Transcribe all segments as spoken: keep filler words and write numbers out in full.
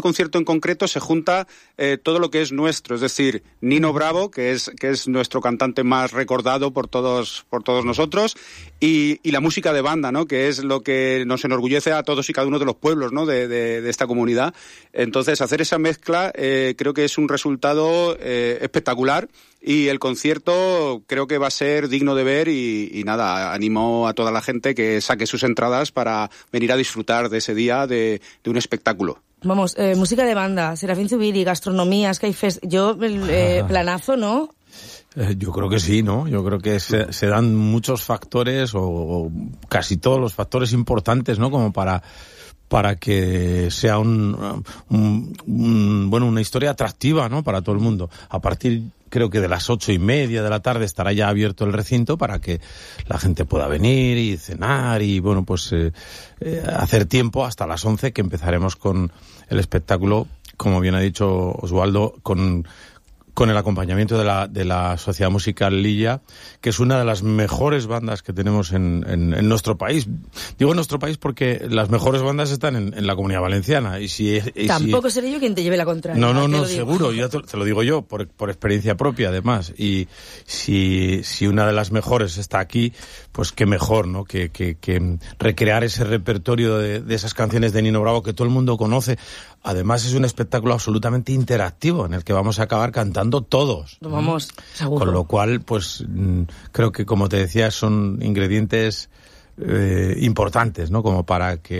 concierto en concreto se junta eh, todo lo que es nuestro, es decir, Nino Bravo, que es que es nuestro cantante más recordado por todos por todos nosotros, y, y la música de banda, ¿no? Que es lo que nos enorgullece a todos y cada uno de los pueblos, ¿no? De, de, de esta comunidad. Entonces, hacer esa mezcla eh, creo que es un resultado eh, espectacular. Y el concierto creo que va a ser digno de ver y, y nada, animo a toda la gente que saque sus entradas para venir a disfrutar de ese día de, de un espectáculo. Vamos, eh, música de banda, Serafín Zubiri, gastronomía, Skyfest, yo, eh, planazo, ¿no? Eh, yo creo que sí, ¿no? Yo creo que se, se dan muchos factores o, o casi todos los factores importantes, ¿no? Como para... para que sea un, un, un bueno una historia atractiva, ¿no? Para todo el mundo. A partir, creo que de las ocho y media de la tarde estará ya abierto el recinto para que la gente pueda venir y cenar y bueno pues eh, eh, hacer tiempo hasta las once, que empezaremos con el espectáculo, como bien ha dicho Oswaldo, con con el acompañamiento de la de la Sociedad Musical Lilla, que es una de las mejores bandas que tenemos en, en, en nuestro país. Digo en nuestro país porque las mejores bandas están en, en la Comunidad Valenciana. Y si, y Tampoco si... seré yo quien te lleve la contraria. No, no, no, seguro. Yo te, te lo digo yo, por, por experiencia propia, además. Y si, si una de las mejores está aquí, pues qué mejor, ¿no? Que, que, que recrear ese repertorio de, de esas canciones de Nino Bravo que todo el mundo conoce. Además, es un espectáculo absolutamente interactivo en el que vamos a acabar cantando todos. Vamos, seguro. Con lo cual, pues creo que, como te decía, son ingredientes eh, importantes, ¿no? Como para que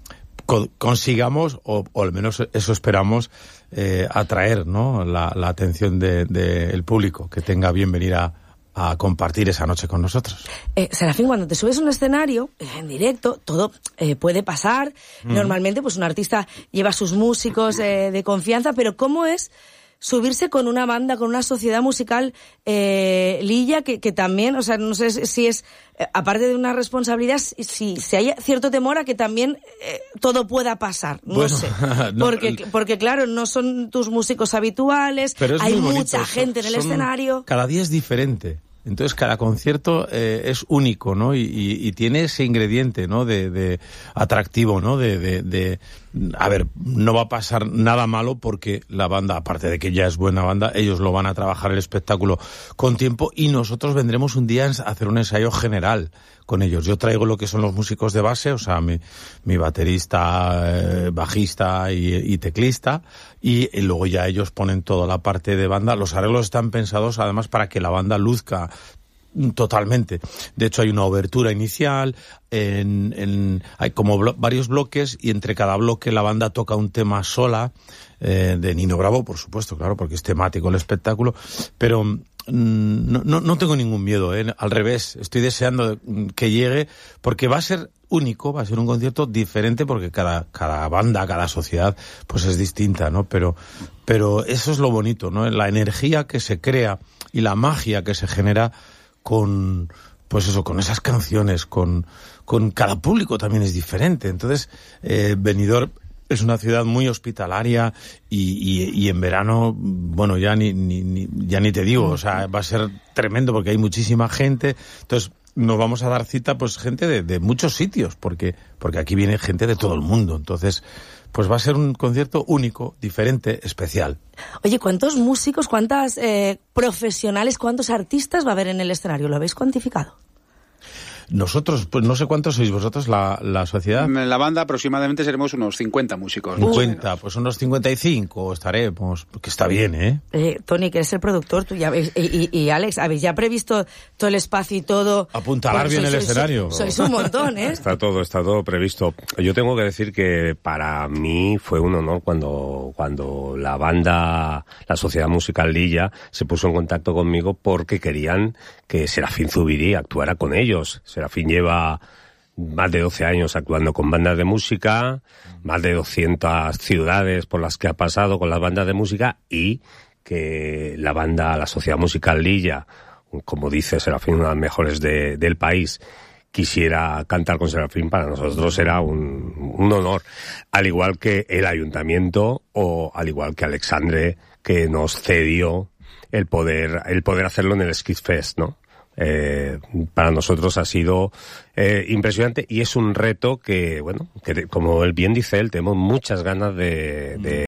co- consigamos, o, o al menos eso esperamos, eh, atraer, ¿no? La, la atención del de, de público, que tenga bien venir a a compartir esa noche con nosotros. Eh, Serafín, cuando te subes a un escenario, eh, en directo, todo eh, puede pasar. Mm. Normalmente, pues un artista lleva sus músicos eh, de confianza, pero ¿cómo es subirse con una banda, con una sociedad musical eh, Lilla, que, que también, o sea, no sé si es, eh, aparte de una responsabilidad, si, si hay cierto temor a que también eh, todo pueda pasar, no bueno, sé. No, porque, porque, claro, no son tus músicos habituales, hay mucha bonito. gente en el son, escenario. Cada día es diferente. Entonces cada concierto eh, es único, ¿no? Y, y, y tiene ese ingrediente, ¿no? De, de atractivo, ¿no? De, de, de, a ver, no va a pasar nada malo porque la banda, aparte de que ya es buena banda, ellos lo van a trabajar el espectáculo con tiempo y nosotros vendremos un día a hacer un ensayo general con ellos. Yo traigo lo que son los músicos de base, o sea, mi, mi baterista, eh, bajista y, y teclista, y, y luego ya ellos ponen toda la parte de banda. Los arreglos están pensados además para que la banda luzca totalmente. De hecho, hay una obertura inicial, en, en, hay como blo- varios bloques, y entre cada bloque la banda toca un tema sola, eh, de Nino Bravo, por supuesto, claro, porque es temático el espectáculo, pero no, no, no tengo ningún miedo, ¿eh? Al revés, estoy deseando que llegue, porque va a ser único, va a ser un concierto diferente, porque cada, cada banda, cada sociedad, pues es distinta, ¿no? Pero, pero eso es lo bonito, ¿no? La energía que se crea y la magia que se genera con, pues eso, con esas canciones, con, con cada público también es diferente. Entonces, eh, Benidorm es una ciudad muy hospitalaria y, y, y en verano, bueno, ya ni, ni, ni, ya ni te digo, o sea, va a ser tremendo porque hay muchísima gente. Entonces, nos vamos a dar cita, pues, gente de, de muchos sitios, porque, porque aquí viene gente de todo el mundo. Entonces, pues va a ser un concierto único, diferente, especial. Oye, ¿cuántos músicos, cuántas eh, profesionales, cuántos artistas va a haber en el escenario? ¿Lo habéis cuantificado? Nosotros, pues no sé cuántos sois vosotros, la, la sociedad. En la banda aproximadamente seremos unos cincuenta músicos. cincuenta, pues unos cincuenta y cinco estaremos, que está bien, ¿eh? eh Tony, que eres el productor, tú ya ves, y, y, y Alex, ¿habéis ya previsto todo el espacio y todo? Apuntalar bien sois, el sois, escenario. Sois, sois un montón, ¿eh? Está todo, está todo previsto. Yo tengo que decir que para mí fue un honor cuando, cuando la banda, la Sociedad Musical Lilla, se puso en contacto conmigo porque querían que Serafín Zubiri actuara con ellos. Serafín lleva más de doce años actuando con bandas de música, más de doscientas ciudades por las que ha pasado con las bandas de música, y que la banda, la Sociedad Musical Lilla, como dice Serafín, una de las mejores de, del país, quisiera cantar con Serafín, para nosotros era un, un honor. Al igual que el ayuntamiento, o al igual que Alexandre, que nos cedió el poder, el poder hacerlo en el Skidfest, ¿no? Eh, para nosotros ha sido eh, impresionante, y es un reto que, bueno, que como él bien dice él, tenemos muchas ganas de, de